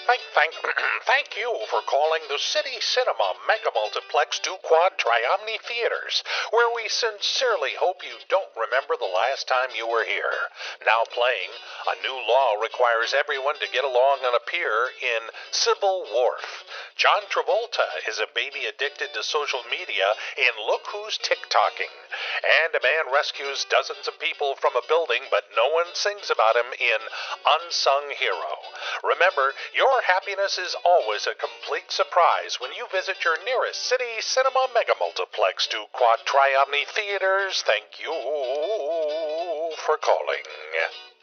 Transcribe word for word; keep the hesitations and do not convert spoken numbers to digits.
Thank, thank, thank you for calling the City Cinema Mega Multiplex two Quad Triomni Theaters, where we sincerely hope you don't remember the last time you were here. Now playing, a new law requires everyone to get along on a pier in Civil Wharf. John Travolta is a baby addicted to social media in Look Who's TikToking. And a man rescues dozens of people from a building, but no one sings about him in Unsung Hero. Remember, your happiness is always a complete surprise when you visit your nearest City Cinema Mega Multiplex to Quad Triomni Theaters. Thank you for calling.